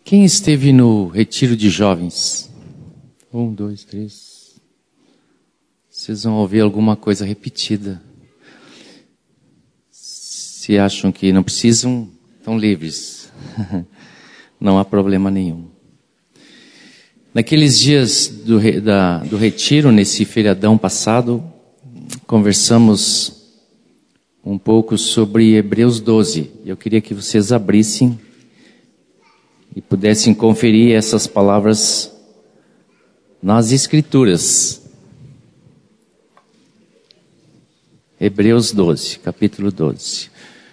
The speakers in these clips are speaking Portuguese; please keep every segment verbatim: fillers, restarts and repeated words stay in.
Quem esteve no retiro de jovens? Um, dois, três. Vocês vão ouvir alguma coisa repetida. Se acham que não precisam, estão livres. Não há problema nenhum. Naqueles dias do, da, do retiro, nesse feriadão passado, conversamos um pouco sobre Hebreus doze. Eu queria que vocês abrissem e pudessem conferir essas palavras nas Escrituras. Hebreus doze, capítulo doze.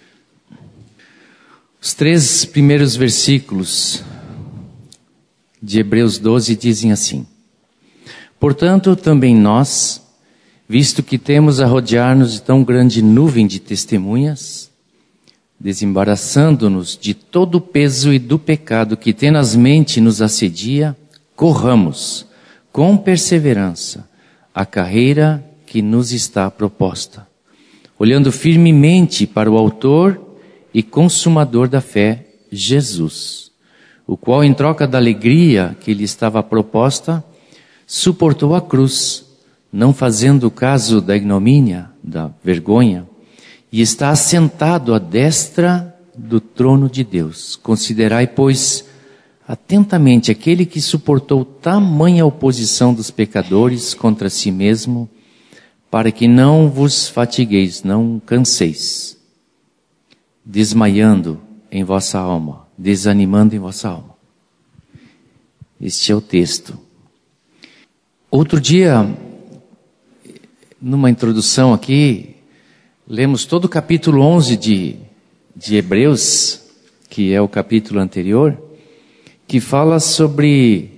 Os três primeiros versículos de Hebreus doze dizem assim: Portanto, também nós, visto que temos a rodear-nos de tão grande nuvem de testemunhas, desembaraçando-nos de todo o peso e do pecado que tenazmente nos assedia, corramos com perseverança a carreira que nos está proposta, olhando firmemente para o autor e consumador da fé, Jesus, o qual, em troca da alegria que lhe estava proposta, suportou a cruz, não fazendo caso da ignomínia, da vergonha, e está assentado à destra do trono de Deus. Considerai, pois, atentamente aquele que suportou tamanha oposição dos pecadores contra si mesmo, para que não vos fatigueis, não canseis, desmaiando em vossa alma, desanimando em vossa alma. Este é o texto. Outro dia, numa introdução aqui, lemos todo o capítulo onze de, de Hebreus, que é o capítulo anterior, que fala sobre,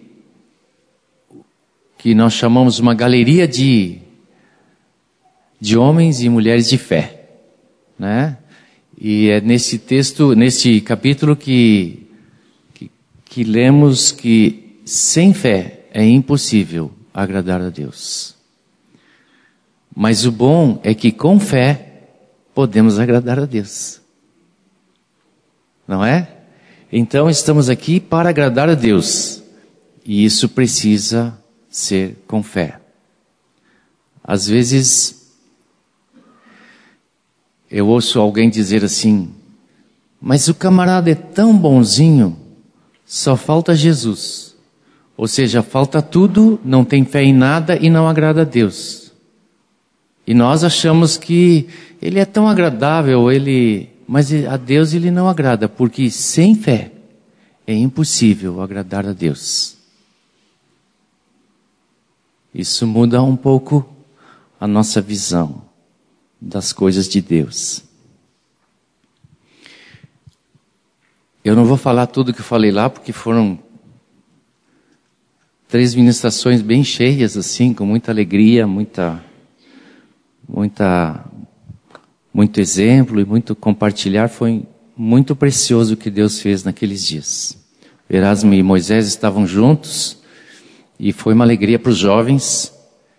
que nós chamamos uma galeria de, de homens e mulheres de fé, né? E é nesse texto, nesse capítulo que, que, que lemos que sem fé é impossível agradar a Deus. Mas o bom é que com fé podemos agradar a Deus. Não é? Então estamos aqui para agradar a Deus. E isso precisa ser com fé. Às vezes, eu ouço alguém dizer assim: mas o camarada é tão bonzinho, só falta Jesus. Ou seja, falta tudo, não tem fé em nada e não agrada a Deus. E nós achamos que ele é tão agradável, ele, mas a Deus ele não agrada, porque sem fé é impossível agradar a Deus. Isso muda um pouco a nossa visão das coisas de Deus. Eu não vou falar tudo que eu falei lá, porque foram três ministrações bem cheias, assim, com muita alegria, muita, muita, muito exemplo e muito compartilhar. Foi muito precioso o que Deus fez naqueles dias. Erasmo e Moisés estavam juntos e foi uma alegria para os jovens.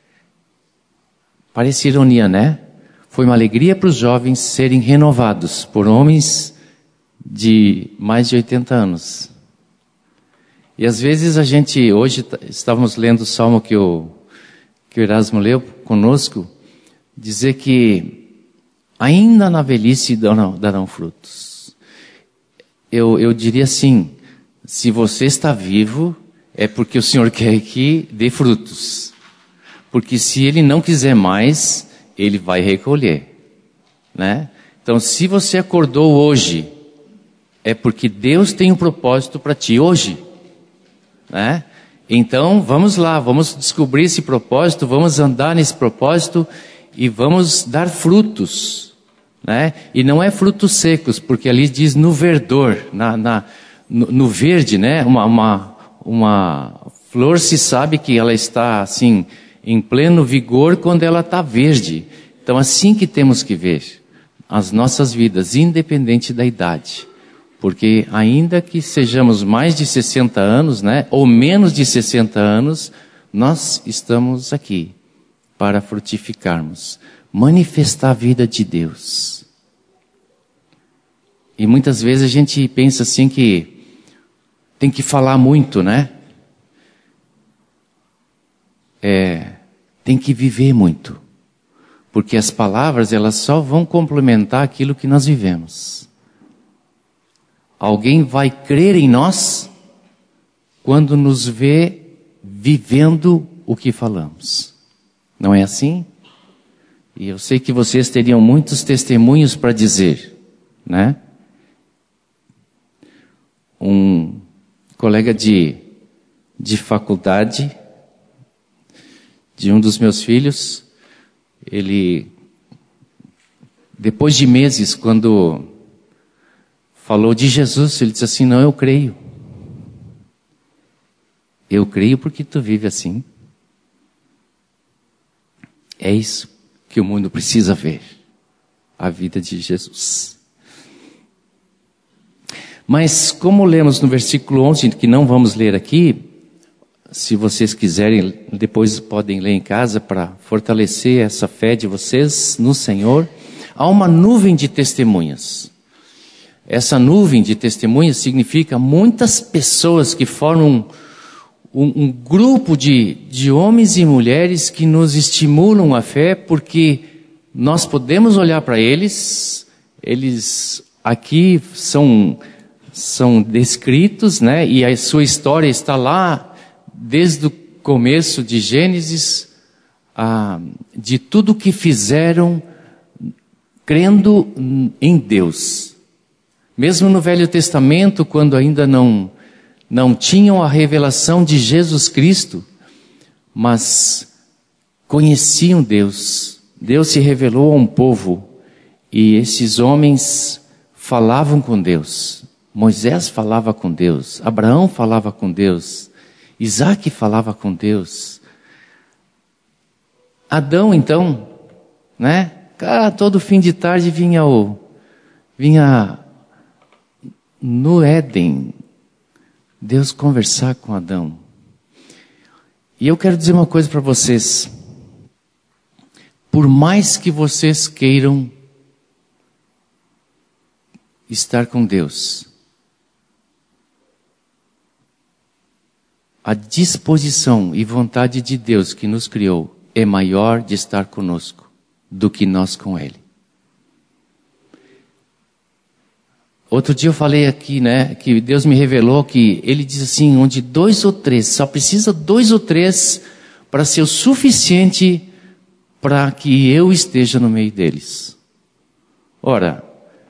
Parece ironia, né? Foi uma alegria para os jovens serem renovados por homens de mais de oitenta anos. E às vezes a gente, hoje estávamos lendo o salmo que o, que o Erasmo leu conosco, dizer que ainda na velhice darão, darão frutos. Eu, eu diria assim, se você está vivo, é porque o Senhor quer que dê frutos. Porque se Ele não quiser mais, Ele vai recolher, né? Então, se você acordou hoje, é porque Deus tem um propósito para ti hoje, né? Então, vamos lá, vamos descobrir esse propósito, vamos andar nesse propósito e vamos dar frutos, né? E não é frutos secos, porque ali diz no verdor, na, na, no, no verde, né? Uma, uma, uma flor se sabe que ela está assim em pleno vigor quando ela está verde. Então, assim que temos que ver as nossas vidas, independente da idade. Porque ainda que sejamos mais de sessenta anos, né, ou menos de sessenta anos, nós estamos aqui para frutificarmos, manifestar a vida de Deus. E muitas vezes a gente pensa assim que tem que falar muito, né? É, tem que viver muito. Porque as palavras, elas só vão complementar aquilo que nós vivemos. Alguém vai crer em nós quando nos vê vivendo o que falamos. Não é assim? E eu sei que vocês teriam muitos testemunhos para dizer, né? Um colega de, de faculdade, de um dos meus filhos, ele, depois de meses, quando falou de Jesus, ele disse assim, não, eu creio. Eu creio porque tu vive assim. É isso que o mundo precisa ver, a vida de Jesus. Mas como lemos no versículo onze, que não vamos ler aqui, se vocês quiserem, depois podem ler em casa para fortalecer essa fé de vocês no Senhor, há uma nuvem de testemunhas. Essa nuvem de testemunhas significa muitas pessoas que formam um, um grupo de, de homens e mulheres que nos estimulam a fé, porque nós podemos olhar para eles, eles aqui são, são descritos, né? E a sua história está lá, desde o começo de Gênesis, ah, de tudo que fizeram crendo em Deus. Mesmo no Velho Testamento, quando ainda não, não tinham a revelação de Jesus Cristo, mas conheciam Deus. Deus se revelou a um povo e esses homens falavam com Deus. Moisés falava com Deus, Abraão falava com Deus, Isaac falava com Deus. Adão, então, né? Ah, todo fim de tarde vinha o, vinha no Éden, Deus conversar com Adão. E eu quero dizer uma coisa para vocês. Por mais que vocês queiram estar com Deus, a disposição e vontade de Deus que nos criou é maior de estar conosco do que nós com Ele. Outro dia eu falei aqui, né, que Deus me revelou que Ele diz assim, onde dois ou três, só precisa dois ou três para ser o suficiente para que eu esteja no meio deles. Ora,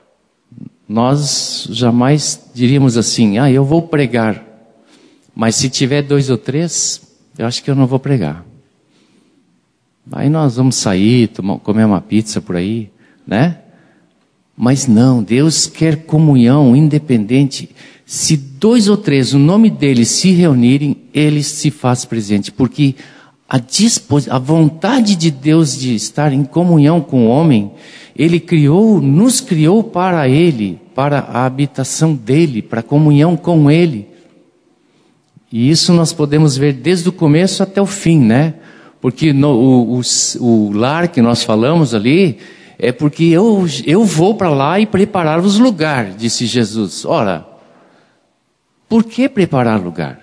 nós jamais diríamos assim, ah, eu vou pregar, mas se tiver dois ou três, eu acho que eu não vou pregar. Aí nós vamos sair, tomar, comer uma pizza por aí, né? Mas não, Deus quer comunhão independente. Se dois ou três, o nome dele se reunirem, ele se faz presente. Porque a, dispos... a vontade de Deus de estar em comunhão com o homem, ele criou, nos criou para ele, para a habitação dele, para a comunhão com ele. E isso nós podemos ver desde o começo até o fim, né? Porque no, o, o, o lar que nós falamos ali, é porque eu, eu vou para lá e preparar os lugares, disse Jesus. Ora, por que preparar lugar?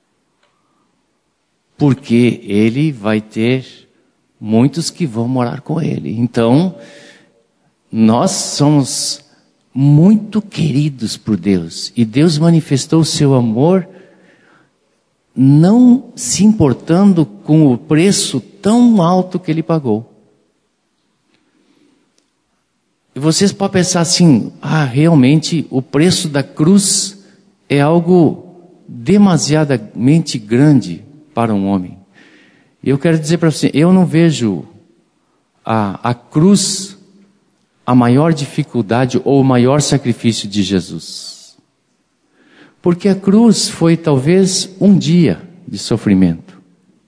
Porque ele vai ter muitos que vão morar com ele. Então, nós somos muito queridos por Deus. E Deus manifestou o seu amor não se importando com o preço tão alto que ele pagou. E vocês podem pensar assim, ah, realmente o preço da cruz é algo demasiadamente grande para um homem. E eu quero dizer para você, eu não vejo a, a cruz a maior dificuldade ou o maior sacrifício de Jesus. Porque a cruz foi talvez um dia de sofrimento.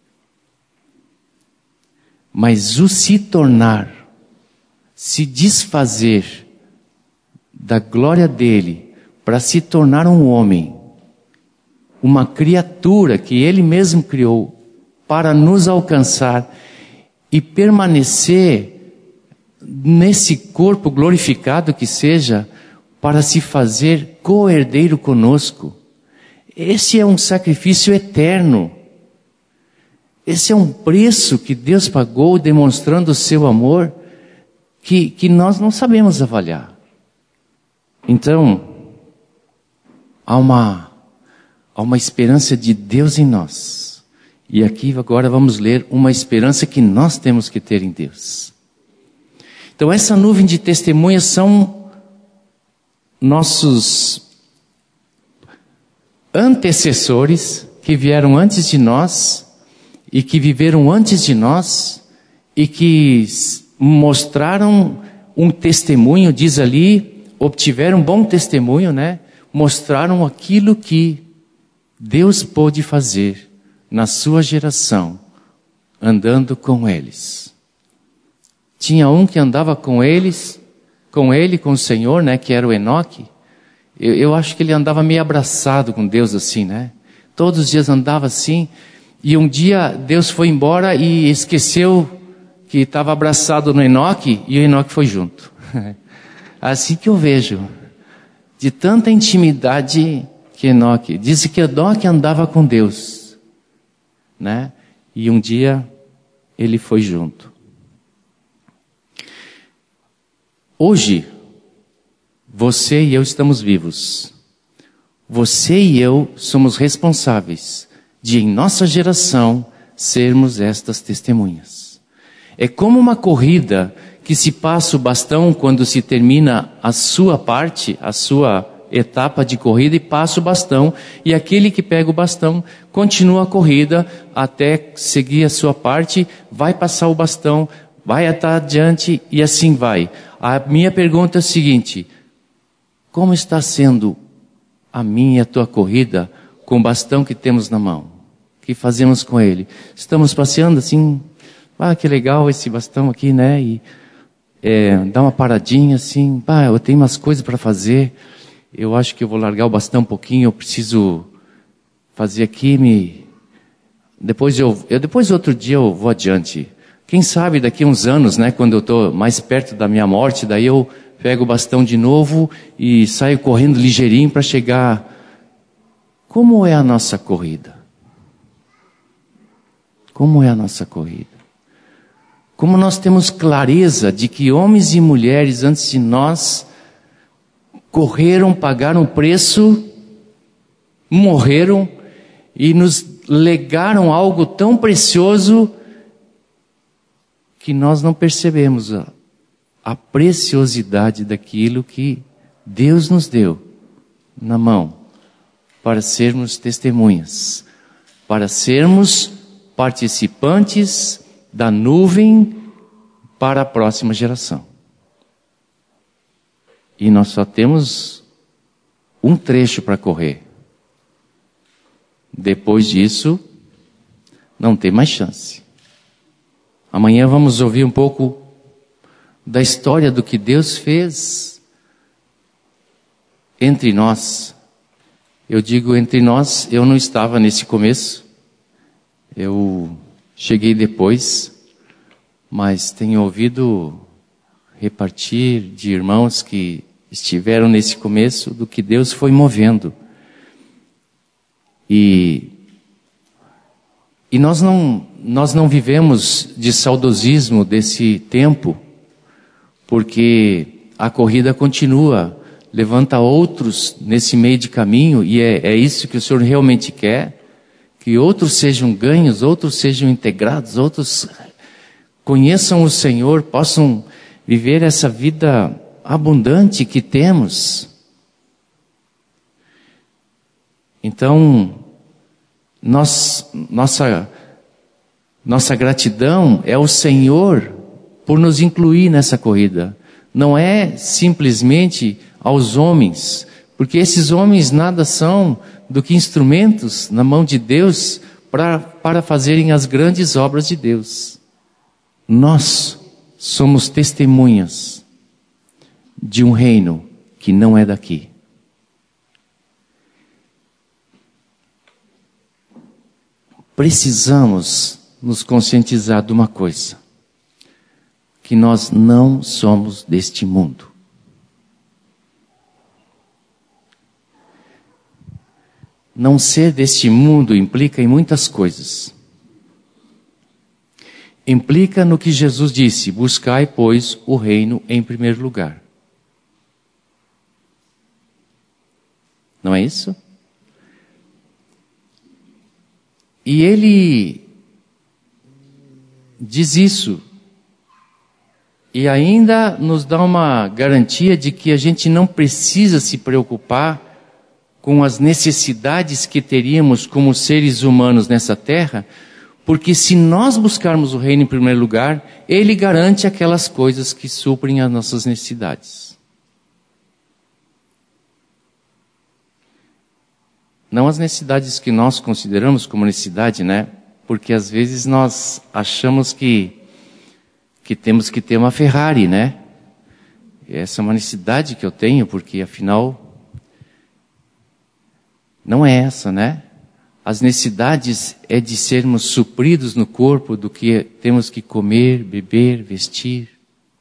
Mas o se tornar, se desfazer da glória dele para se tornar um homem, uma criatura que ele mesmo criou para nos alcançar e permanecer nesse corpo glorificado que seja, para se fazer co-herdeiro conosco. Esse é um sacrifício eterno. Esse é um preço que Deus pagou demonstrando o seu amor que, que nós não sabemos avaliar. Então, há uma, há uma esperança de Deus em nós. E aqui agora vamos ler uma esperança que nós temos que ter em Deus. Então essa nuvem de testemunhas são nossos antecessores que vieram antes de nós e que viveram antes de nós e que mostraram um testemunho, diz ali, obtiveram um bom testemunho, né? Mostraram aquilo que Deus pôde fazer na sua geração, andando com eles. Tinha um que andava com eles, com ele, com o Senhor, né? Que era o Enoque. Eu, eu acho que ele andava meio abraçado com Deus assim, né? Todos os dias andava assim. E um dia Deus foi embora e esqueceu que estava abraçado no Enoque e o Enoque foi junto. Assim que eu vejo. De tanta intimidade que Enoque. Diz que Enoque andava com Deus. Né? E um dia ele foi junto. Hoje, você e eu estamos vivos. Você e eu somos responsáveis de, em nossa geração, sermos estas testemunhas. É como uma corrida que se passa o bastão quando se termina a sua parte, a sua etapa de corrida, e passa o bastão, e aquele que pega o bastão continua a corrida até seguir a sua parte, vai passar o bastão, vai até adiante e assim vai. A minha pergunta é a seguinte: como está sendo a minha e a tua corrida com o bastão que temos na mão? O que fazemos com ele? Estamos passeando assim, ah, que legal esse bastão aqui, né? E é, dá uma paradinha assim, ah, eu tenho umas coisas para fazer. Eu acho que eu vou largar o bastão um pouquinho, eu preciso fazer aqui, me... Depois eu, eu depois outro dia eu vou adiante. Quem sabe daqui a uns anos, né, quando eu estou mais perto da minha morte, daí eu pego o bastão de novo e saio correndo ligeirinho para chegar. Como é a nossa corrida? Como é a nossa corrida? Como nós temos clareza de que homens e mulheres antes de nós correram, pagaram o preço, morreram e nos legaram algo tão precioso que nós não percebemos a, a preciosidade daquilo que Deus nos deu na mão para sermos testemunhas, para sermos participantes da nuvem para a próxima geração. E nós só temos um trecho para correr. Depois disso, não tem mais chance. Amanhã vamos ouvir um pouco da história do que Deus fez entre nós. Eu digo entre nós, eu não estava nesse começo. Eu cheguei depois, mas tenho ouvido repartir de irmãos que estiveram nesse começo do que Deus foi movendo. E, e nós não, nós não vivemos de saudosismo desse tempo, porque a corrida continua, levanta outros nesse meio de caminho, e é, é isso que o Senhor realmente quer, que outros sejam ganhos, outros sejam integrados, outros conheçam o Senhor, possam viver essa vida abundante que temos. Então, nós, nossa, nossa gratidão é ao Senhor por nos incluir nessa corrida. Não é simplesmente aos homens, porque esses homens nada são do que instrumentos na mão de Deus para, para fazerem as grandes obras de Deus. Nós somos testemunhas de um reino que não é daqui. Precisamos nos conscientizar de uma coisa: que nós não somos deste mundo. não ser deste mundo implica em muitas coisas. Implica no que Jesus disse: buscai, pois, o reino em primeiro lugar. Não é isso? E ele diz isso. E ainda nos dá uma garantia de que a gente não precisa se preocupar com as necessidades que teríamos como seres humanos nessa terra, porque se nós buscarmos o reino em primeiro lugar, Ele garante aquelas coisas que suprem as nossas necessidades. Não as necessidades que nós consideramos como necessidade, né? Porque às vezes nós achamos que que temos que ter uma Ferrari, né? Essa é uma necessidade que eu tenho, porque afinal não é essa, né? As necessidades é de sermos supridos no corpo do que temos que comer, beber, vestir.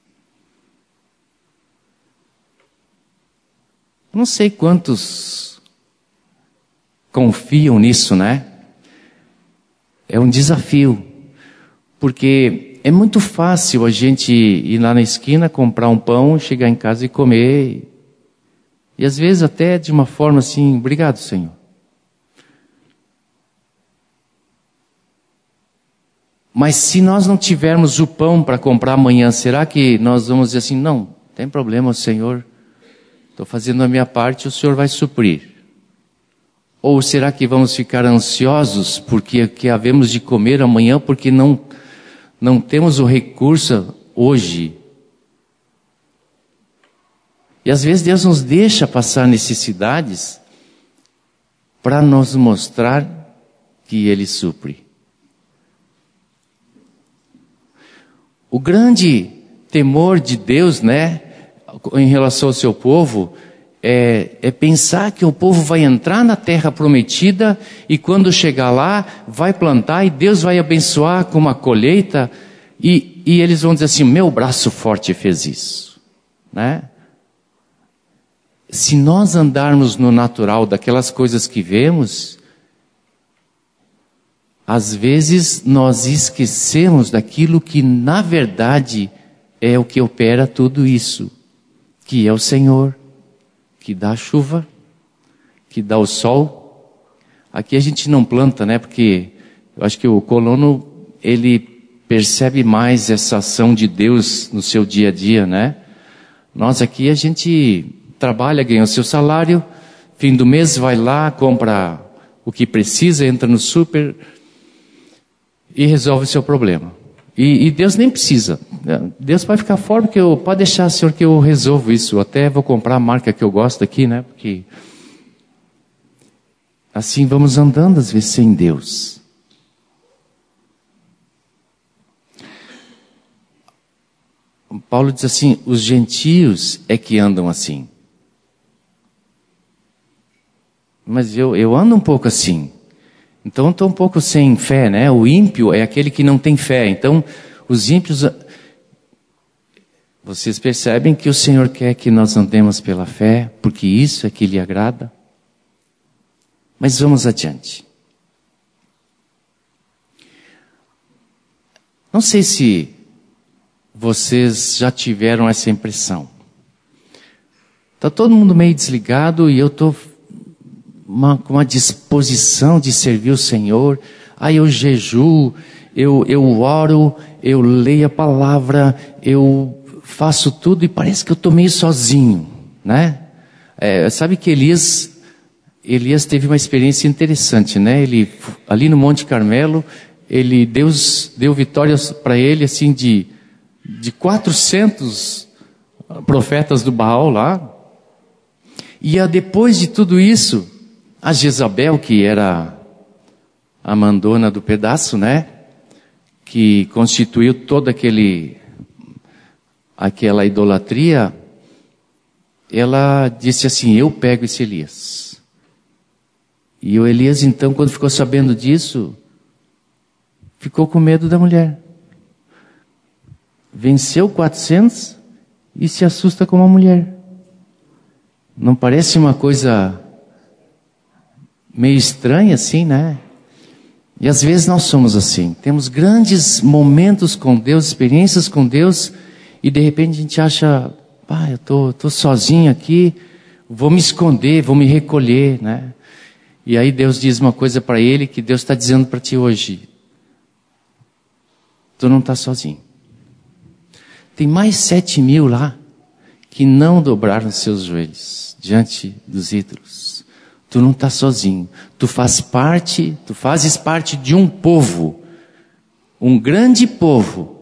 Não sei quantos confiam nisso, né? É um desafio, porque é muito fácil a gente ir lá na esquina, comprar um pão, chegar em casa e comer. E às vezes até de uma forma assim: obrigado, Senhor. Mas se nós não tivermos o pão para comprar amanhã, será que nós vamos dizer assim: não, não tem problema, Senhor, estou fazendo a minha parte, o Senhor vai suprir? Ou será que vamos ficar ansiosos porque que havemos de comer amanhã, porque não Não temos o recurso hoje? E às vezes Deus nos deixa passar necessidades para nos mostrar que Ele supre. O grande temor de Deus, né, em relação ao seu povo, É, é pensar que o povo vai entrar na terra prometida e quando chegar lá, vai plantar e Deus vai abençoar com uma colheita e, e eles vão dizer assim: meu braço forte fez isso, né? Se nós andarmos no natural daquelas coisas que vemos, às vezes nós esquecemos daquilo que na verdade é o que opera tudo isso, que é o Senhor, que dá a chuva, que dá o sol. Aqui a gente não planta, né? Porque eu acho que o colono, ele percebe mais essa ação de Deus no seu dia a dia, né? Nós aqui a gente trabalha, ganha o seu salário, fim do mês vai lá, compra o que precisa, entra no super e resolve o seu problema. E, e Deus nem precisa. Deus vai ficar fora, porque eu, pode deixar, Senhor, que eu resolvo isso. Até vou comprar a marca que eu gosto aqui, né? Porque assim vamos andando às vezes sem Deus. Paulo diz assim: os gentios é que andam assim. Mas eu, eu ando um pouco assim. Então estou um pouco sem fé, né? O ímpio é aquele que não tem fé. Então os ímpios, vocês percebem que o Senhor quer que nós andemos pela fé, porque isso é que lhe agrada. Mas vamos adiante. Não sei se vocês já tiveram essa impressão. Está todo mundo meio desligado e eu estou Uma, com uma disposição de servir o Senhor. Aí eu jejuo, eu, eu oro, eu leio a palavra, eu faço tudo e parece que eu estou meio sozinho, né? É, sabe que Elias, Elias teve uma experiência interessante, né? Ele, ali no Monte Carmelo, ele, Deus deu vitórias para ele, assim, de, de quatrocentos profetas do Baal lá. E depois de tudo isso, a Jezabel, que era a mandona do pedaço, né? Que constituiu toda aquele, aquela idolatria, ela disse assim: eu pego esse Elias. E o Elias, então, quando ficou sabendo disso, ficou com medo da mulher. Venceu quatrocentos e se assusta com uma mulher. Não parece uma coisa meio estranha assim, né? E às vezes nós somos assim. Temos grandes momentos com Deus, experiências com Deus, e de repente a gente acha, ah, eu tô, tô sozinho aqui, vou me esconder, vou me recolher, né? E aí Deus diz uma coisa para ele que Deus está dizendo para ti hoje. Tu não está sozinho. Tem mais sete mil lá que não dobraram seus joelhos diante dos ídolos. Tu não está sozinho. Tu faz parte, tu fazes parte de um povo, um grande povo,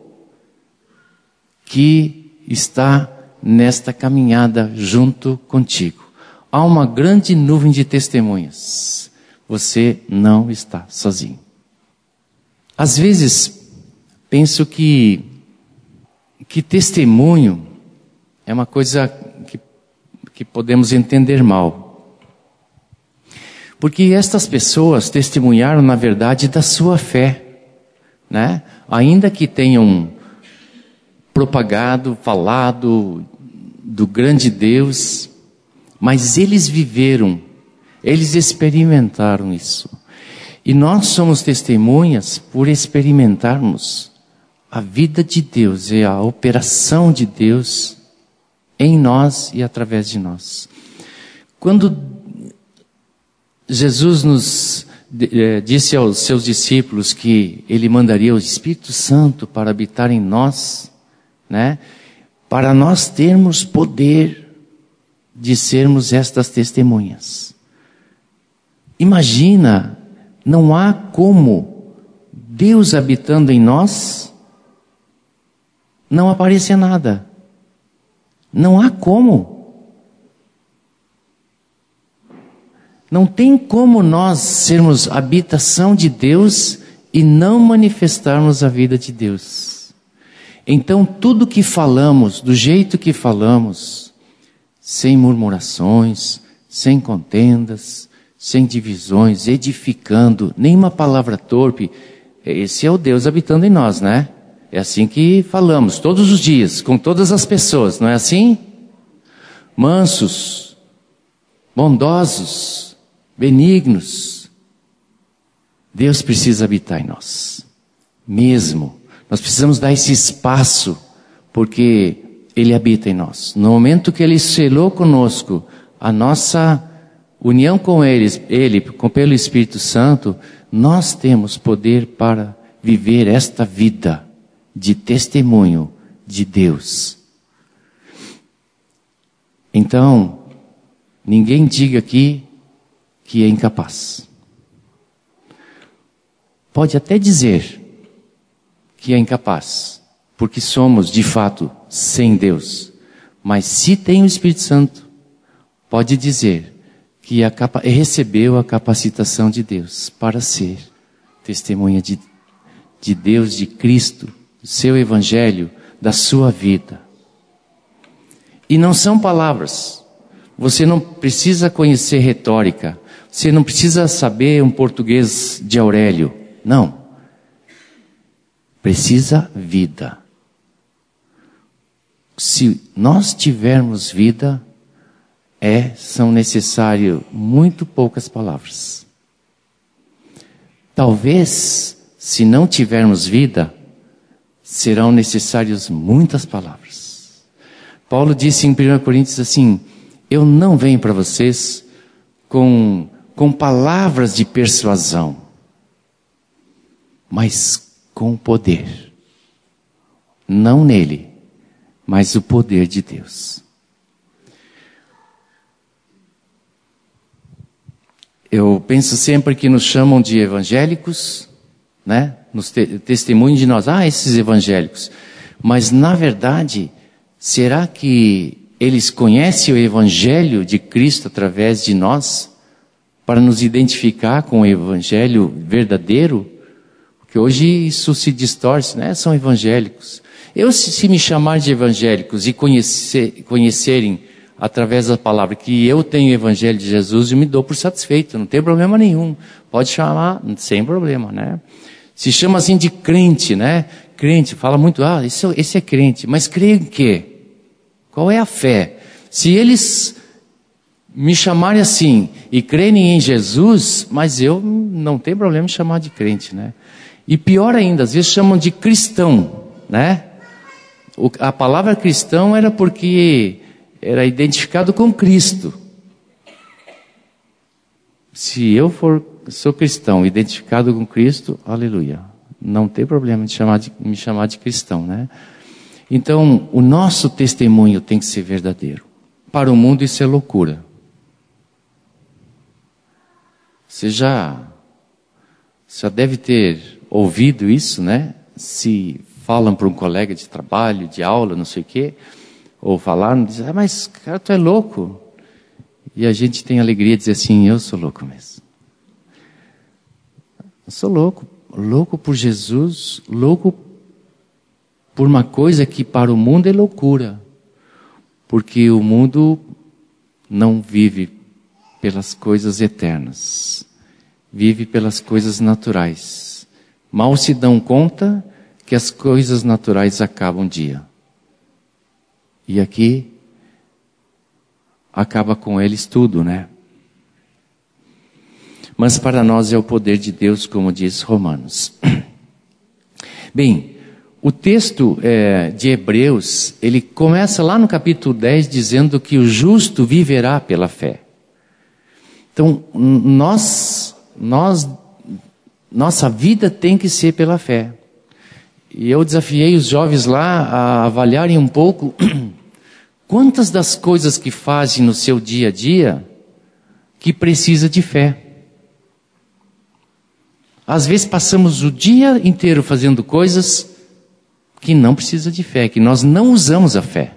que está nesta caminhada junto contigo. Há uma grande nuvem de testemunhas. Você não está sozinho. Às vezes, penso que, que testemunho é uma coisa que, que podemos entender mal. Porque estas pessoas testemunharam, na verdade, da sua fé, né? Ainda que tenham propagado, falado do grande Deus, mas eles viveram, eles experimentaram isso. E nós somos testemunhas por experimentarmos a vida de Deus e a operação de Deus em nós e através de nós. Quando Jesus nos eh, disse aos seus discípulos que Ele mandaria o Espírito Santo para habitar em nós, né? Para nós termos poder de sermos estas testemunhas. Imagina, não há como Deus habitando em nós não aparecer nada. Não há como. Não tem como nós sermos habitação de Deus e não manifestarmos a vida de Deus. Então tudo que falamos, do jeito que falamos, sem murmurações, sem contendas, sem divisões, edificando, nenhuma palavra torpe, esse é o Deus habitando em nós, né? É assim que falamos todos os dias, com todas as pessoas, não é assim? Mansos, bondosos, benignos. Deus precisa habitar em nós, mesmo. Nós precisamos dar esse espaço, porque Ele habita em nós. No momento que Ele selou conosco a nossa união com Ele, Ele com, pelo Espírito Santo, nós temos poder para viver esta vida de testemunho de Deus. Então, ninguém diga aqui que é incapaz. Pode até dizer que é incapaz, porque somos, de fato, sem Deus. Mas se tem o Espírito Santo, pode dizer que a capa- recebeu a capacitação de Deus para ser testemunha de, de Deus, de Cristo, do seu Evangelho, da sua vida. E não são palavras. Você não precisa conhecer retórica. Você não precisa saber um português de Aurélio. Não. Precisa vida. Se nós tivermos vida, é, são necessárias muito poucas palavras. Talvez, se não tivermos vida, serão necessárias muitas palavras. Paulo disse em primeira Coríntios assim, eu não venho para vocês com, com palavras de persuasão, mas com poder. Não nele, mas o poder de Deus. Eu penso sempre que nos chamam de evangélicos, né? Nos te- testemunham de nós, ah, esses evangélicos. Mas na verdade, será que eles conhecem o Evangelho de Cristo através de nós? Para nos identificar com o Evangelho verdadeiro? Porque hoje isso se distorce, né? São evangélicos. Eu, se, se me chamar de evangélicos e conhecer, conhecerem através da palavra que eu tenho o Evangelho de Jesus, eu me dou por satisfeito, não tem problema nenhum. Pode chamar sem problema, né? Se chama assim de crente, né? Crente, fala muito, ah, esse, esse é crente. Mas crê em quê? Qual é a fé? Se eles me chamarem assim e crerem em Jesus, mas eu não tenho problema em chamar de crente, né? E pior ainda, às vezes chamam de cristão, né? O, a palavra cristão era porque era identificado com Cristo. Se eu for, sou cristão, identificado com Cristo, aleluia. Não tem problema de, chamar de me chamar de cristão, né? Então, o nosso testemunho tem que ser verdadeiro. Para o mundo isso é loucura. Você já, já deve ter ouvido isso, né? Se falam para um colega de trabalho, de aula, não sei o quê, ou falaram, dizem, ah, mas cara, tu é louco. E a gente tem alegria de dizer assim, eu sou louco mesmo. Eu sou louco, louco por Jesus, louco por uma coisa que para o mundo é loucura. Porque o mundo não vive pelas coisas eternas. Vive pelas coisas naturais. Mal se dão conta que as coisas naturais acabam um dia. E aqui acaba com eles tudo, né? Mas para nós é o poder de Deus, como diz Romanos. Bem, o texto é, de Hebreus, ele começa lá no capítulo dez dizendo que o justo viverá pela fé. Então, nós, nós, nossa vida tem que ser pela fé. E eu desafiei os jovens lá a avaliarem um pouco quantas das coisas que fazem no seu dia a dia que precisa de fé. Às vezes passamos o dia inteiro fazendo coisas que não precisa de fé, que nós não usamos a fé.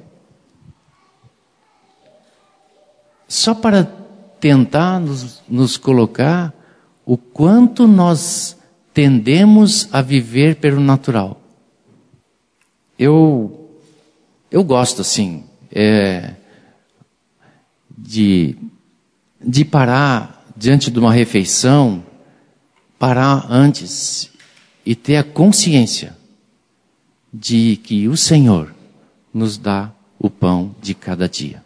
Só para tentar nos, nos colocar o quanto nós tendemos a viver pelo natural. Eu, eu gosto assim, é, de, de parar diante de uma refeição, parar antes e ter a consciência de que o Senhor nos dá o pão de cada dia.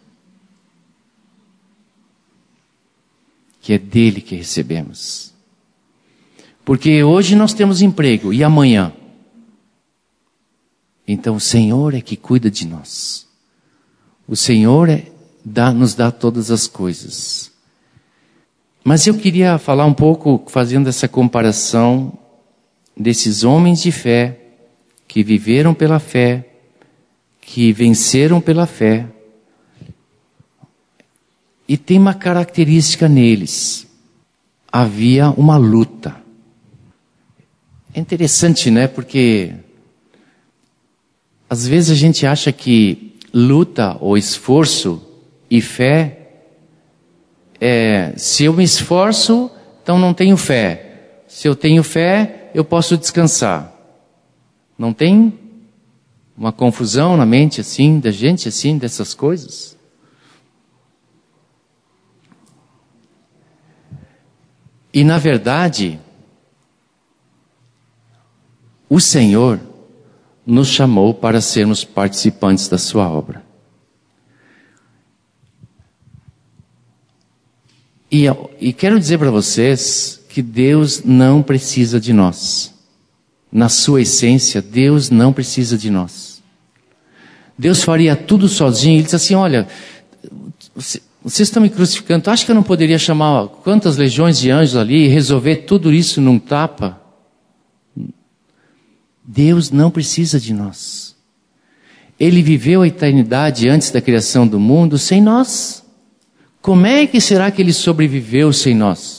Que é dele que recebemos. Porque hoje nós temos emprego, e amanhã? Então o Senhor é que cuida de nós. O Senhor é, dá, nos dá todas as coisas. Mas eu queria falar um pouco, fazendo essa comparação desses homens de fé, que viveram pela fé, que venceram pela fé. E tem uma característica neles. Havia uma luta. É interessante, né? Porque às vezes a gente acha que luta ou esforço e fé é, se eu me esforço, então não tenho fé. Se eu tenho fé, eu posso descansar. Não tem uma confusão na mente assim, da gente assim, dessas coisas? E na verdade, o Senhor nos chamou para sermos participantes da sua obra. E, e quero dizer para vocês que Deus não precisa de nós. Na sua essência, Deus não precisa de nós. Deus faria tudo sozinho. Ele diz assim, olha, vocês estão me crucificando, tu acha que eu não poderia chamar quantas legiões de anjos ali e resolver tudo isso num tapa? Deus não precisa de nós. Ele viveu a eternidade antes da criação do mundo sem nós. Como é que será que ele sobreviveu sem nós?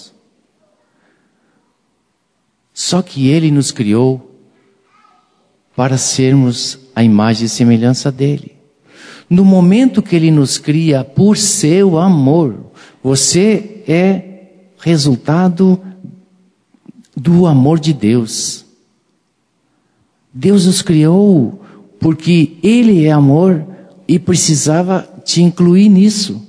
Só que ele nos criou para sermos a imagem e semelhança dele. No momento que ele nos cria por seu amor, você é resultado do amor de Deus. Deus nos criou porque ele é amor e precisava te incluir nisso.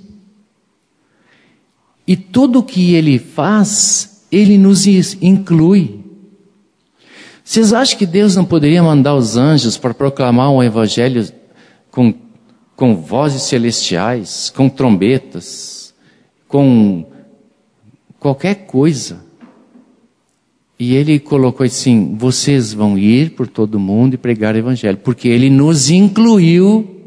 E tudo que ele faz, ele nos inclui. Vocês acham que Deus não poderia mandar os anjos para proclamar um evangelho com, com vozes celestiais, com trombetas, com qualquer coisa. E ele colocou assim, vocês vão ir por todo mundo e pregar o evangelho, porque ele nos incluiu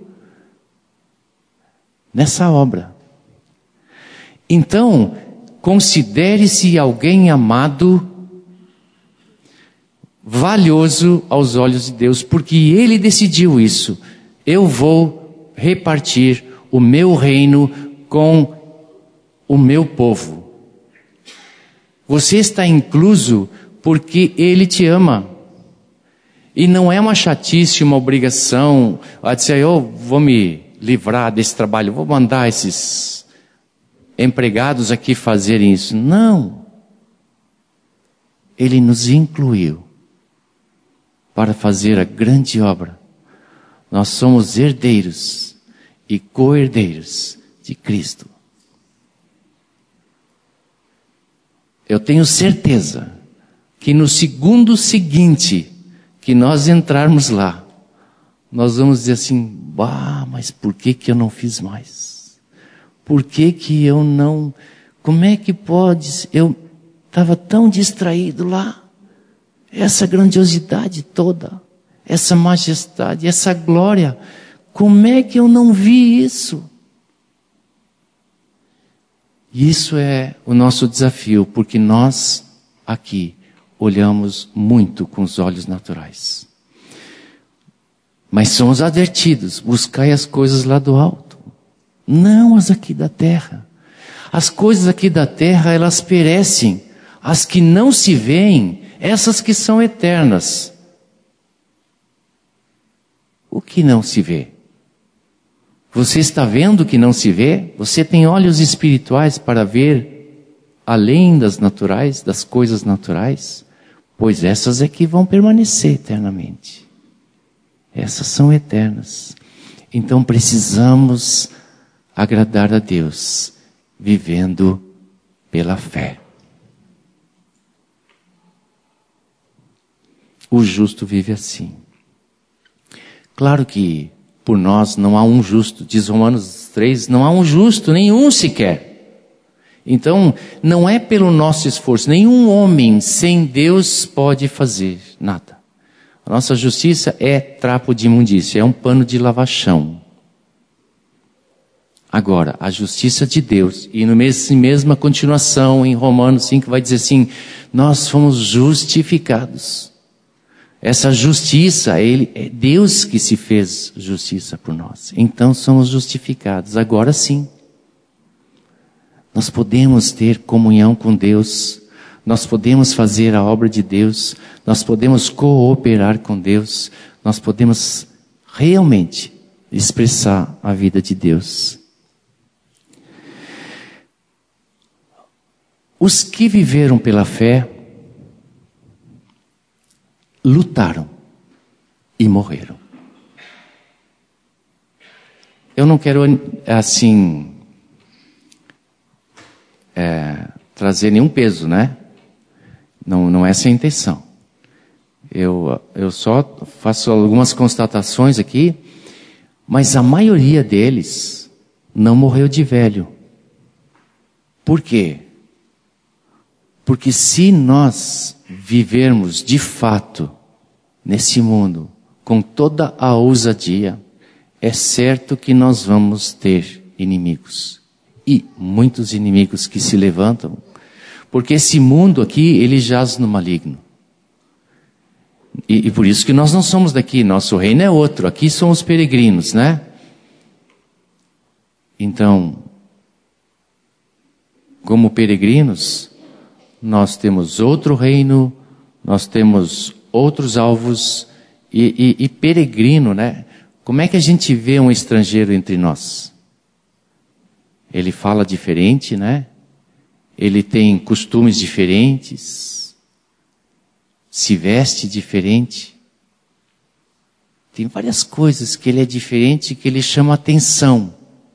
nessa obra. Então, considere-se alguém amado, valioso aos olhos de Deus, porque ele decidiu isso. Eu vou repartir o meu reino com o meu povo. Você está incluso porque ele te ama. E não é uma chatice, uma obrigação, a dizer, eu vou me livrar desse trabalho, vou mandar esses empregados aqui fazerem isso. Não. Ele nos incluiu para fazer a grande obra. Nós somos herdeiros e co-herdeiros de Cristo. Eu tenho certeza que no segundo seguinte que nós entrarmos lá, nós vamos dizer assim, bah, mas por que que eu não fiz mais? Por que que eu não... Como é que pode... Eu estava tão distraído lá. Essa grandiosidade toda, essa majestade, essa glória. Como é que eu não vi isso? Isso é o nosso desafio, porque nós aqui olhamos muito com os olhos naturais. Mas somos advertidos, buscai as coisas lá do alto, não as aqui da terra. As coisas aqui da terra, elas perecem. As que não se veem, essas que são eternas. O que não se vê? Você está vendo o que não se vê? Você tem olhos espirituais para ver além das naturais, das coisas naturais? Pois essas é que vão permanecer eternamente. Essas são eternas. Então precisamos agradar a Deus, vivendo pela fé. O justo vive assim. Claro que por nós não há um justo, diz Romanos três, não há um justo, nenhum sequer. Então, não é pelo nosso esforço, nenhum homem sem Deus pode fazer nada. A nossa justiça é trapo de imundícia, é um pano de lavachão. Agora, a justiça de Deus, e no mesmo, mesma continuação em Romanos cinco vai dizer assim, nós fomos justificados. Essa justiça, ele, é Deus que se fez justiça por nós. Então somos justificados. Agora sim, nós podemos ter comunhão com Deus, nós podemos fazer a obra de Deus, nós podemos cooperar com Deus, nós podemos realmente expressar a vida de Deus. Os que viveram pela fé, lutaram e morreram. Eu não quero, assim, é, trazer nenhum peso, né? Não, não é essa a intenção. Eu, eu só faço algumas constatações aqui, mas a maioria deles não morreu de velho. Por quê? Porque se nós vivermos de fato nesse mundo com toda a ousadia, é certo que nós vamos ter inimigos. E muitos inimigos que se levantam, porque esse mundo aqui, ele jaz no maligno. E, e por isso que nós não somos daqui, nosso reino é outro, aqui somos peregrinos, né? Então, como peregrinos, nós temos outro reino, nós temos outros alvos, e, e, e peregrino, né? Como é que a gente vê um estrangeiro entre nós? Ele fala diferente, né? Ele tem costumes diferentes, se veste diferente. Tem várias coisas que ele é diferente, que ele chama atenção.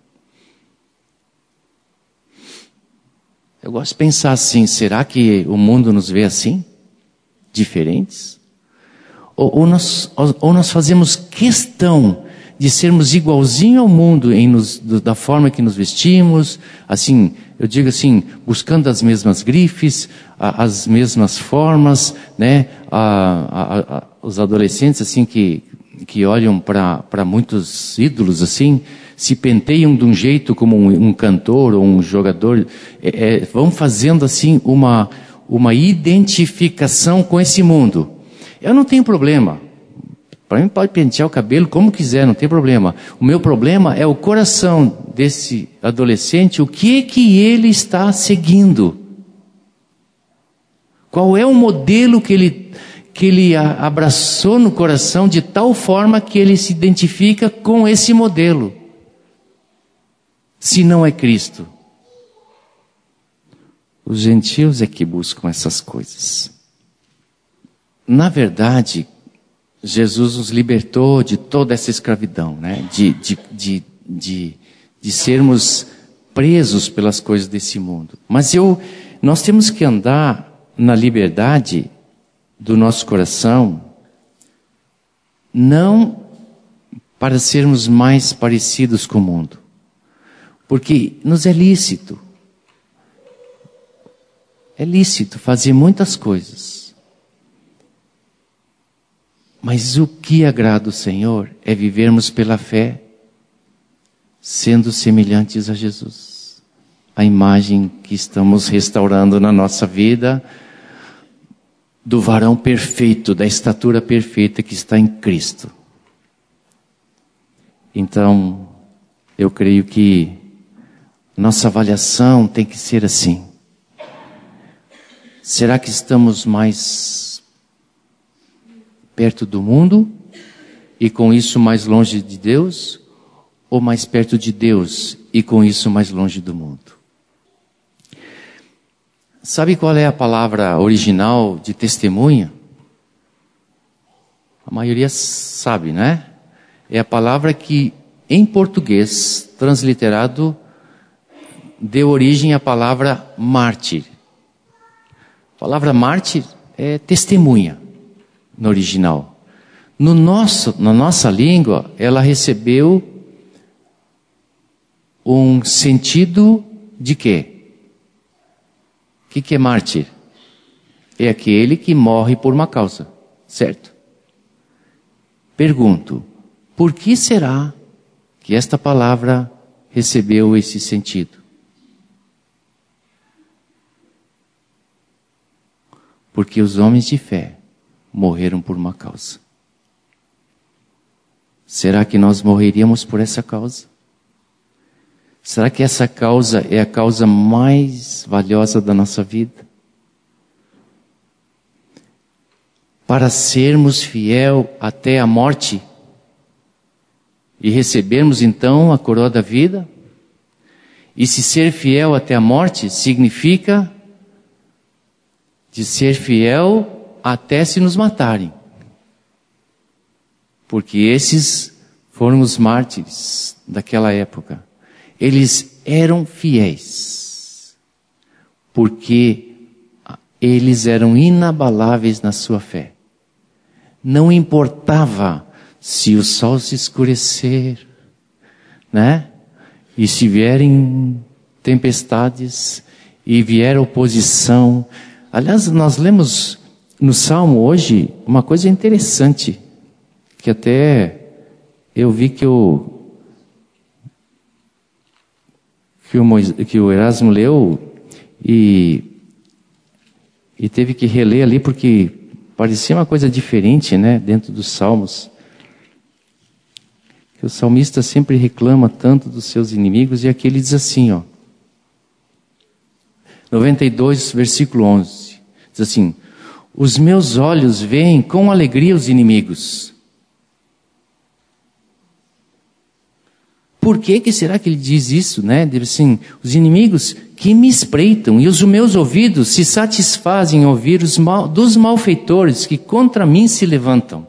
Eu gosto de pensar assim, será que o mundo nos vê assim? Diferentes? Ou, ou, nós, ou, ou nós fazemos questão de sermos igualzinho ao mundo em nos, da forma que nos vestimos, assim, eu digo assim, buscando as mesmas grifes, a, as mesmas formas, né? A, a, a, os adolescentes assim que, que olham para muitos ídolos assim, se penteiam de um jeito como um, um cantor ou um jogador, é, é, vão fazendo assim uma, uma identificação com esse mundo. Eu não tenho problema. Para mim pode pentear o cabelo como quiser, não tem problema. O meu problema é o coração desse adolescente, o que que ele está seguindo. Qual é o modelo que ele, que ele abraçou no coração de tal forma que ele se identifica com esse modelo. Se não é Cristo. Os gentios é que buscam essas coisas. Na verdade, Jesus nos libertou de toda essa escravidão, né? De, de, de, de, de sermos presos pelas coisas desse mundo. Mas eu, nós temos que andar na liberdade do nosso coração, não para sermos mais parecidos com o mundo, porque nos é lícito, é lícito fazer muitas coisas. Mas o que agrada o Senhor é vivermos pela fé, sendo semelhantes a Jesus. A imagem que estamos restaurando na nossa vida, do varão perfeito, da estatura perfeita que está em Cristo. Então, eu creio que nossa avaliação tem que ser assim. Será que estamos mais perto do mundo e com isso mais longe de Deus, ou mais perto de Deus e com isso mais longe do mundo? Sabe qual é a palavra original de testemunha? A maioria sabe, né? É a palavra que em português, transliterado, deu origem à palavra mártir. A palavra mártir é testemunha. No original. No nosso, na nossa língua, ela recebeu um sentido de quê? O que, que é mártir? É aquele que morre por uma causa, certo? Pergunto, por que será que esta palavra recebeu esse sentido? Porque os homens de fé morreram por uma causa. Será que nós morreríamos por essa causa? Será que essa causa é a causa mais valiosa da nossa vida? Para sermos fiel até a morte e recebermos então a coroa da vida? E se ser fiel até a morte significa de ser fiel até se nos matarem. Porque esses foram os mártires daquela época. Eles eram fiéis. Porque eles eram inabaláveis na sua fé. Não importava se o sol se escurecer, né? E se vierem tempestades, e vier oposição. Aliás, nós lemos no Salmo hoje uma coisa interessante, que até eu vi que o, que o, Moisés, que o Erasmo leu e, e teve que reler ali porque parecia uma coisa diferente, né, dentro dos Salmos. Que o salmista sempre reclama tanto dos seus inimigos, e aqui ele diz assim, ó, noventa e dois, versículo onze, diz assim: os meus olhos veem com alegria os inimigos. Por que que será que ele diz isso, né? Diz assim, os inimigos que me espreitam, e os meus ouvidos se satisfazem em ouvir os mal, dos malfeitores que contra mim se levantam.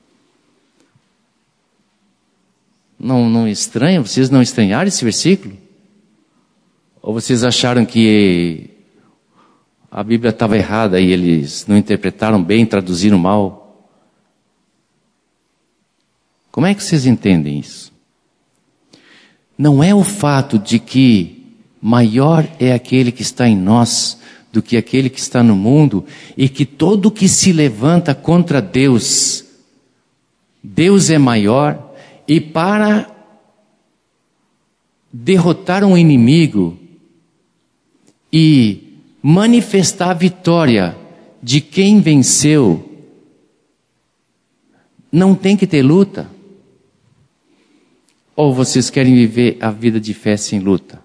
Não, não estranha? Vocês não estranharam esse versículo? Ou vocês acharam que a Bíblia estava errada e eles não interpretaram bem, traduziram mal? Como é que vocês entendem isso? Não é o fato de que maior é aquele que está em nós do que aquele que está no mundo, e que todo que se levanta contra Deus, Deus é maior, e para derrotar um inimigo e manifestar a vitória de quem venceu, não tem que ter luta? Ou vocês querem viver a vida de fé sem luta?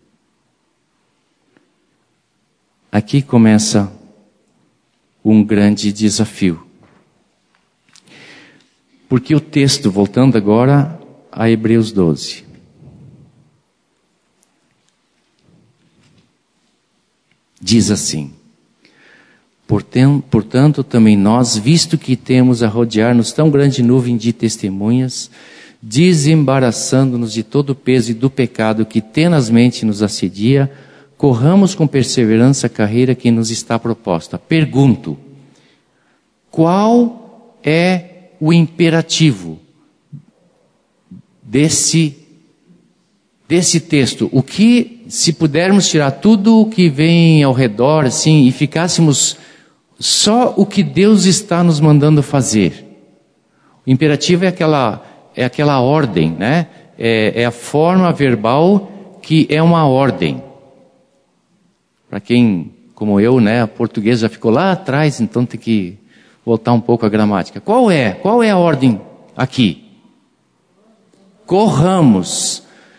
Aqui começa um grande desafio. Porque o texto, voltando agora a Hebreus doze. Diz assim: portanto, também nós, visto que temos a rodear-nos tão grande nuvem de testemunhas, desembaraçando-nos de todo o peso e do pecado que tenazmente nos assedia, corramos com perseverança a carreira que nos está proposta. Pergunto: qual é o imperativo desse, desse texto? O que, se pudermos tirar tudo o que vem ao redor, assim, e ficássemos só o que Deus está nos mandando fazer? O imperativo é aquela, é aquela ordem, né? É, é a forma verbal que é uma ordem. Para quem, como eu, né, português já ficou lá atrás, então tem que voltar um pouco à gramática. Qual é? Qual é a ordem aqui? Corramos.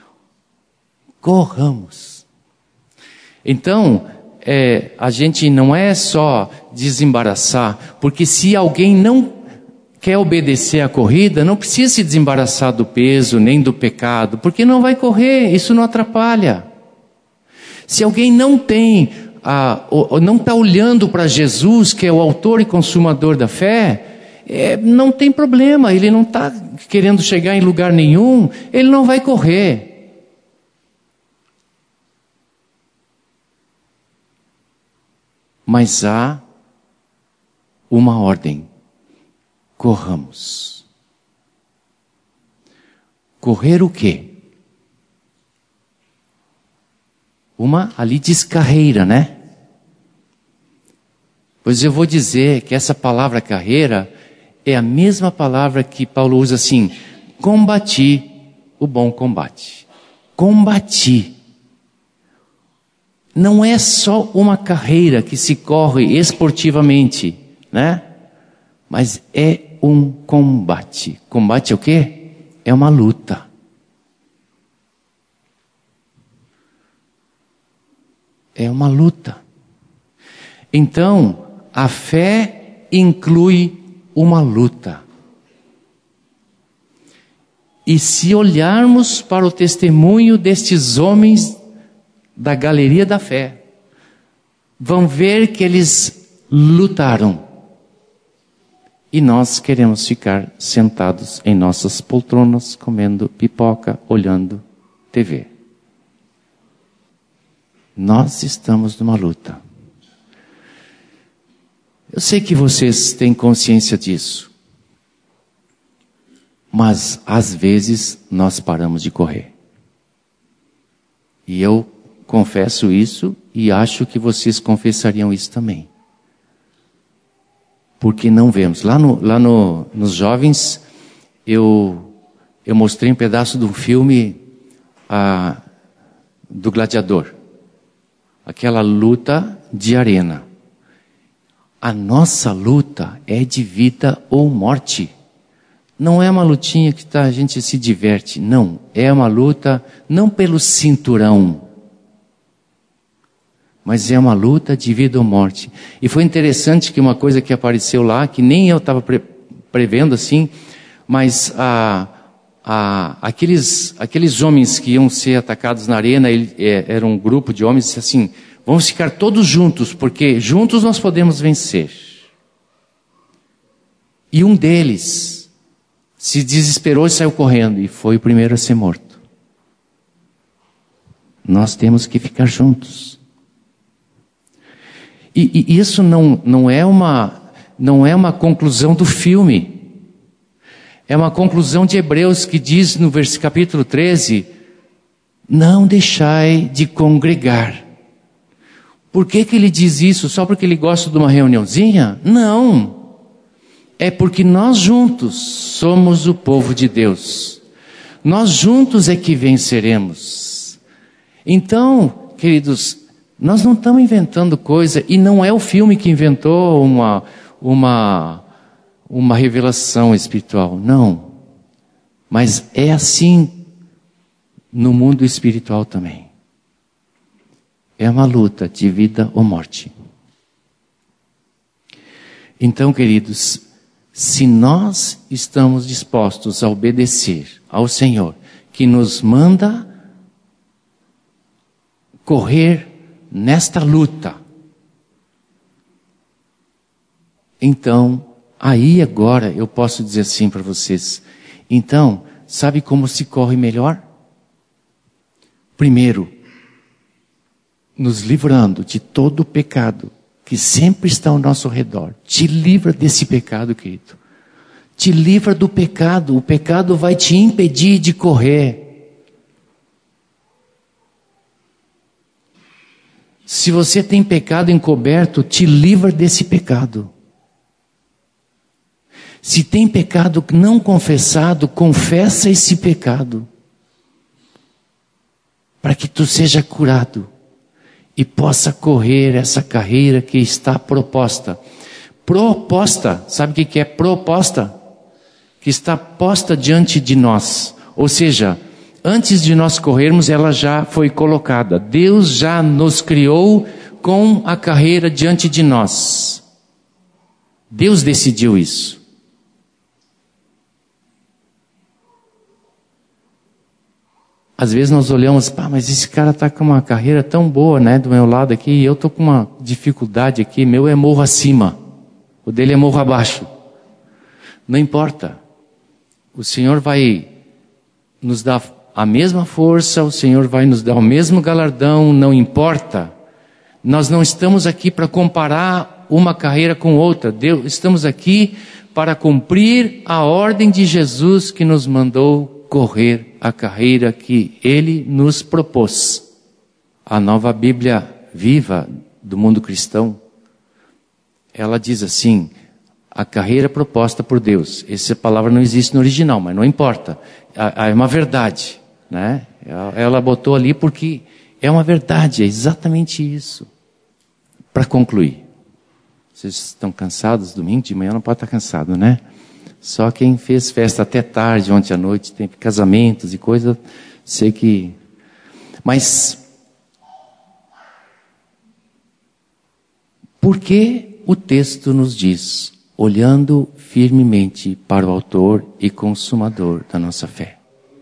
Corramos. Então, é, a gente não é só desembaraçar, porque se alguém não quer obedecer à corrida, não precisa se desembaraçar do peso, nem do pecado, porque não vai correr, isso não atrapalha. Se alguém não tem, ah, ou não está olhando para Jesus, que é o autor e consumador da fé, é, não tem problema, ele não está querendo chegar em lugar nenhum, ele não vai correr. Mas há uma ordem: corramos. Correr o quê? Uma, ali diz carreira, né? Pois eu vou dizer que essa palavra carreira é a mesma palavra que Paulo usa assim: combati o bom combate. Combati. Não é só uma carreira que se corre esportivamente, né? Mas é um combate. Combate é o quê? É uma luta. É uma luta. Então, a fé inclui uma luta. E se olharmos para o testemunho destes homens da galeria da fé, vão ver que eles lutaram. E nós queremos ficar sentados em nossas poltronas, comendo pipoca, olhando T V. Nós estamos numa luta. Eu sei que vocês têm consciência disso. Mas, às vezes, nós paramos de correr. E eu confesso isso e acho que vocês confessariam isso também. Porque não vemos. Lá, no, lá no, nos jovens, eu, eu mostrei um pedaço de um filme ah, do Gladiador. Aquela luta de arena. A nossa luta é de vida ou morte. Não é uma lutinha que tá, a gente se diverte. Não, é uma luta não pelo cinturão, mas é uma luta de vida ou morte. E foi interessante que uma coisa que apareceu lá, que nem eu estava pre- prevendo assim, mas a, a, aqueles, aqueles homens que iam ser atacados na arena, ele, é, era um grupo de homens, disse assim: vamos ficar todos juntos, porque juntos nós podemos vencer. E um deles se desesperou e saiu correndo, e foi o primeiro a ser morto. Nós temos que ficar juntos. E, e isso não, não, é uma, não é uma conclusão do filme. É uma conclusão de Hebreus, que diz no vers, capítulo treze, não deixai de congregar. Por que que ele diz isso? Só porque ele gosta de uma reuniãozinha? Não. É porque nós juntos somos o povo de Deus. Nós juntos é que venceremos. Então, queridos, nós não estamos inventando coisa, e não é o filme que inventou uma, uma, uma revelação espiritual, não. Mas é assim no mundo espiritual também. É uma luta de vida ou morte. Então, queridos, se nós estamos dispostos a obedecer ao Senhor, que nos manda correr nesta luta, então, aí agora eu posso dizer assim para vocês. Então, sabe como se corre melhor? Primeiro, nos livrando de todo o pecado que sempre está ao nosso redor. Te livra desse pecado, querido. Te livra do pecado. O pecado vai te impedir de correr. Se você tem pecado encoberto, te livra desse pecado. Se tem pecado não confessado, confessa esse pecado. Para que tu seja curado. E possa correr essa carreira que está proposta. Proposta, sabe o que é proposta? Que está posta diante de nós. Ou seja, antes de nós corrermos, ela já foi colocada. Deus já nos criou com a carreira diante de nós. Deus decidiu isso. Às vezes nós olhamos, pá, mas esse cara está com uma carreira tão boa, né, do meu lado aqui, e eu estou com uma dificuldade aqui, meu é morro acima, o dele é morro abaixo. Não importa. O Senhor vai nos dar a mesma força, o Senhor vai nos dar o mesmo galardão, não importa. Nós não estamos aqui para comparar uma carreira com outra. Deus, estamos aqui para cumprir a ordem de Jesus que nos mandou correr a carreira que Ele nos propôs. A Nova Bíblia Viva do Mundo Cristão, ela diz assim, a carreira proposta por Deus. Essa palavra não existe no original, mas não importa. É uma verdade, né? Ela botou ali porque é uma verdade, é exatamente isso. Para concluir, vocês estão cansados? Domingo de manhã não pode estar cansado, né? Só quem fez festa até tarde, ontem à noite, tem casamentos e coisa, sei que... Mas, por que o texto nos diz, olhando firmemente para o autor e consumador da nossa fé?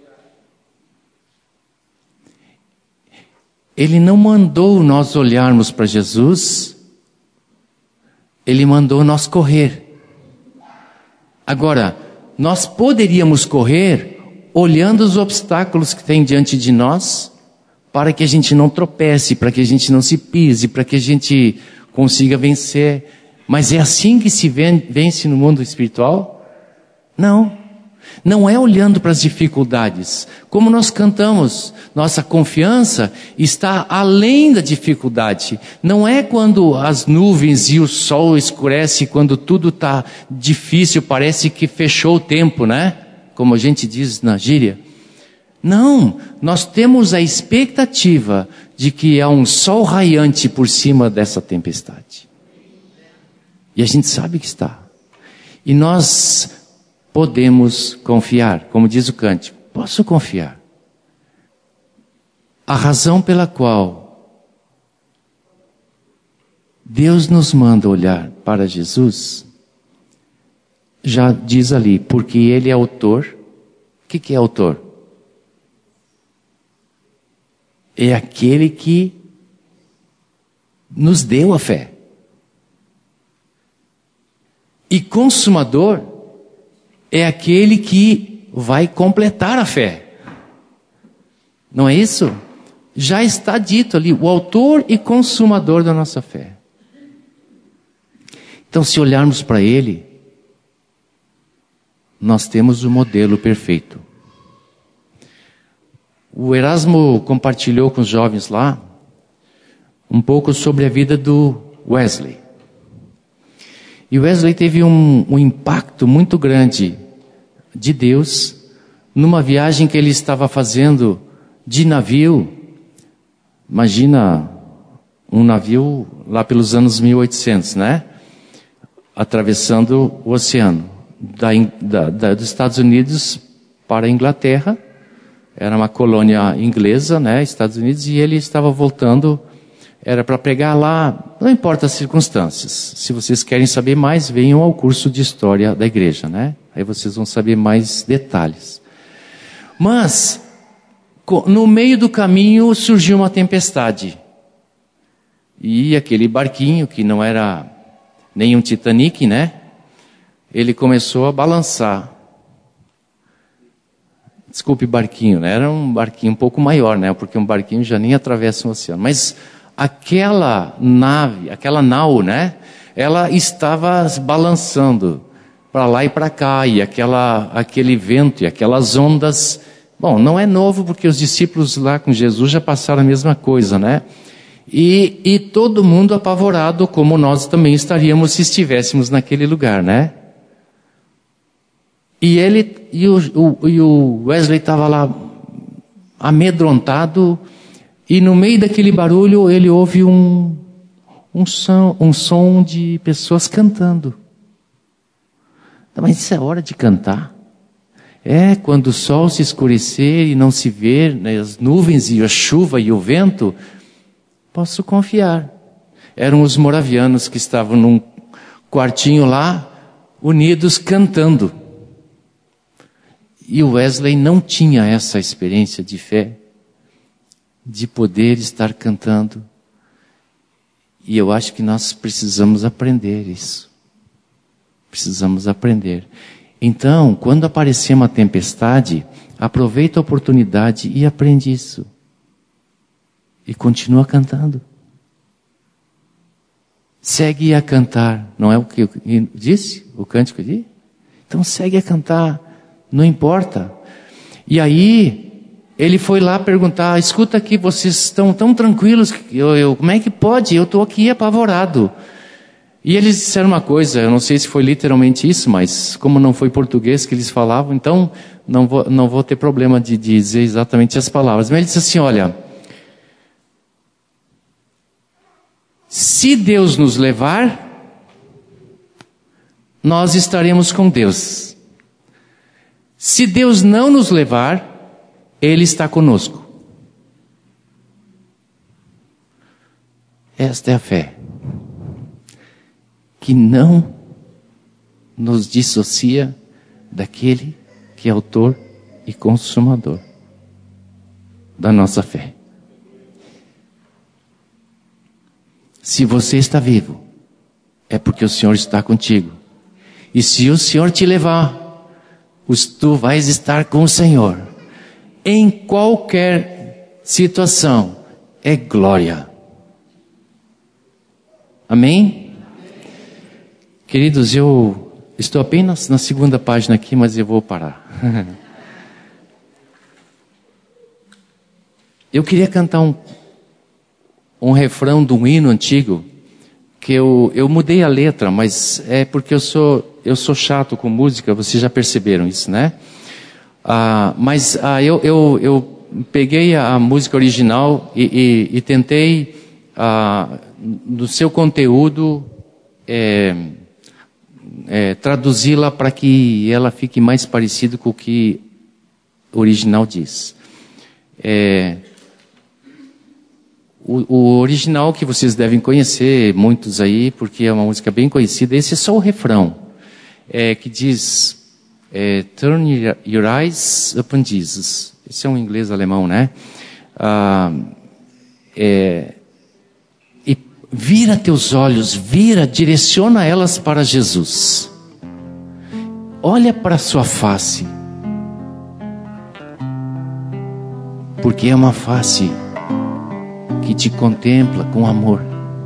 Ele não mandou nós olharmos para Jesus, Ele mandou nós correr. Agora, nós poderíamos correr olhando os obstáculos que tem diante de nós, para que a gente não tropece, para que a gente não se pise, para que a gente consiga vencer. Mas é assim que se vence no mundo espiritual? Não. Não é olhando para as dificuldades. Como nós cantamos, nossa confiança está além da dificuldade. Não é quando as nuvens e o sol escurecem, quando tudo está difícil, parece que fechou o tempo, né? Como a gente diz na gíria. Não, nós temos a expectativa de que há um sol raiante por cima dessa tempestade. E a gente sabe que está. E nós podemos confiar, como diz o cântico, posso confiar. A razão pela qual Deus nos manda olhar para Jesus, já diz ali, porque Ele é autor. O que, que é autor? É aquele que nos deu a fé. E consumador é aquele que vai completar a fé. Não é isso? Já está dito ali, o autor e consumador da nossa fé. Então, se olharmos para Ele, nós temos o modelo perfeito. o Erasmo compartilhou com os jovens lá um pouco sobre a vida do Wesley. E Wesley teve um, um impacto muito grande de Deus numa viagem que ele estava fazendo de navio. Imagina um navio lá pelos anos mil e oitocentos, né? Atravessando o oceano da, da, da, dos Estados Unidos para a Inglaterra. Era uma colônia inglesa, né? Estados Unidos, e ele estava voltando. Era para pregar lá, não importa as circunstâncias. Se vocês querem saber mais, venham ao curso de História da Igreja, né? Aí vocês vão saber mais detalhes. Mas, no meio do caminho surgiu uma tempestade. E aquele barquinho, que não era nem um Titanic, né? Ele começou a balançar. Desculpe, barquinho, né? Era um barquinho um pouco maior, né? Porque um barquinho já nem atravessa o oceano. Mas aquela nave, aquela nau, né? Ela estava balançando para lá e para cá, e aquela, aquele vento e aquelas ondas. Bom, não é novo, porque os discípulos lá com Jesus já passaram a mesma coisa, né? E, e todo mundo apavorado, como nós também estaríamos se estivéssemos naquele lugar, né? E ele, e o, o, e o Wesley estava lá amedrontado. E no meio daquele barulho, ele ouve um, um, som, um som de pessoas cantando. Mas isso é hora de cantar. É, quando o sol se escurecer e não se ver, né, as nuvens e a chuva e o vento, posso confiar. Eram os moravianos que estavam num quartinho lá, unidos, cantando. E o Wesley não tinha essa experiência de fé, de poder estar cantando. E eu acho que nós precisamos aprender isso. Precisamos aprender. Então, quando aparecer uma tempestade, aproveita a oportunidade e aprende isso. E continua cantando. Segue a cantar. Não é o que eu disse? O cântico disse? Então segue a cantar. Não importa. E aí ele foi lá perguntar, escuta aqui, vocês estão tão tranquilos, eu, eu, como é que pode? Eu estou aqui apavorado. E eles disseram uma coisa, eu não sei se foi literalmente isso, mas como não foi português que eles falavam, então não vou, não vou ter problema de, de dizer exatamente as palavras. Mas ele disse assim, olha, se Deus nos levar, nós estaremos com Deus. Se Deus não nos levar, Ele está conosco. Esta é a fé, que não nos dissocia daquele que é autor e consumador da nossa fé. Se você está vivo, é porque o Senhor está contigo. E se o Senhor te levar, tu vais estar com o Senhor. Em qualquer situação, é glória. Amém? Queridos, eu estou apenas na segunda página aqui, mas eu vou parar. Eu queria cantar um, um refrão de um hino antigo, que eu, eu mudei a letra, mas é porque eu sou, eu sou chato com música, vocês já perceberam isso, né? Ah, mas ah, eu, eu, eu peguei a música original e, e, e tentei, ah, no seu conteúdo, é, é, traduzi-la para que ela fique mais parecida com o que o original diz. É, o, o original que vocês devem conhecer, muitos aí, porque é uma música bem conhecida, esse é só o refrão, é, que diz... É, turn your eyes upon Jesus. Esse é um inglês alemão, né? Ah, é, e vira teus olhos, vira, direciona elas para Jesus. Olha para a sua face. Porque é uma face que te contempla com amor.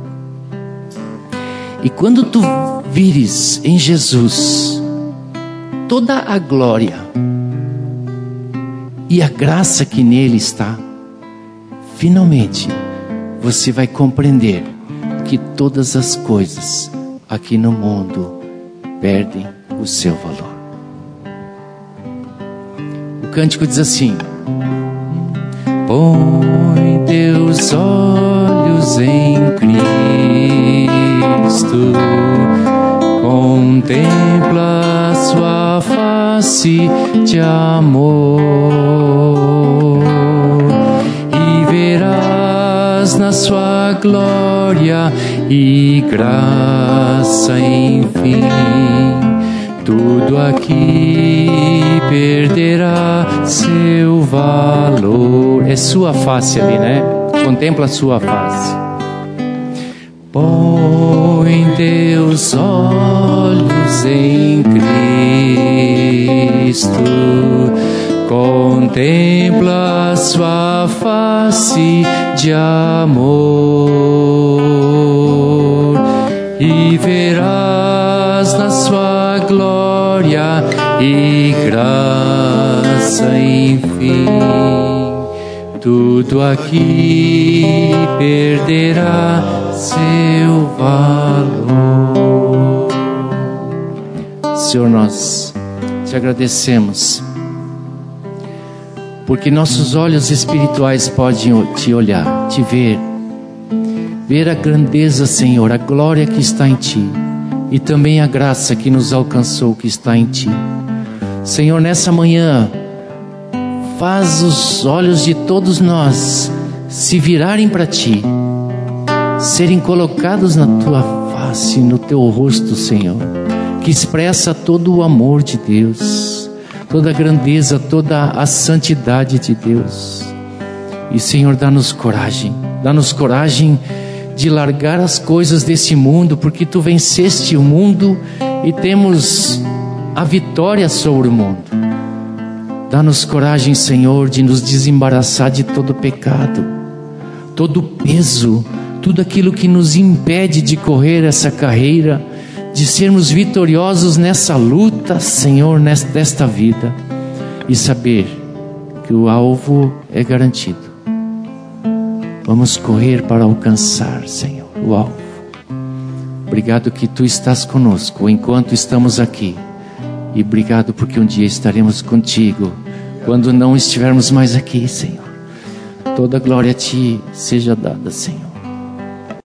E quando tu vires em Jesus toda a glória e a graça que nele está, finalmente você vai compreender que todas as coisas aqui no mundo perdem o seu valor. O cântico diz assim: põe teus olhos em Cristo, contempla sua face de amor, e verás na sua glória e graça, enfim, tudo aqui perderá seu valor. É sua face ali, né? Contempla a sua face. Põe teus olhos em Cristo, contempla sua face de amor, e verás na sua glória e graça, enfim, tudo aqui perderá seu valor. Senhor, nós te agradecemos, porque nossos olhos espirituais podem te olhar, te ver, ver a grandeza, Senhor, a glória que está em Ti, e também a graça que nos alcançou, que está em Ti. Senhor, nessa manhã, faz os olhos de todos nós se virarem para Ti, serem colocados na Tua face, no Teu rosto, Senhor, que expressa todo o amor de Deus, toda a grandeza, toda a santidade de Deus. E, Senhor, dá-nos coragem, dá-nos coragem de largar as coisas desse mundo, porque Tu venceste o mundo e temos a vitória sobre o mundo. Dá-nos coragem, Senhor, de nos desembaraçar de todo pecado, todo peso, tudo aquilo que nos impede de correr essa carreira, de sermos vitoriosos nessa luta, Senhor, nesta vida, e saber que o alvo é garantido. Vamos correr para alcançar, Senhor, o alvo. Obrigado que Tu estás conosco enquanto estamos aqui, e obrigado porque um dia estaremos contigo quando não estivermos mais aqui, Senhor. Toda glória a Ti seja dada, Senhor.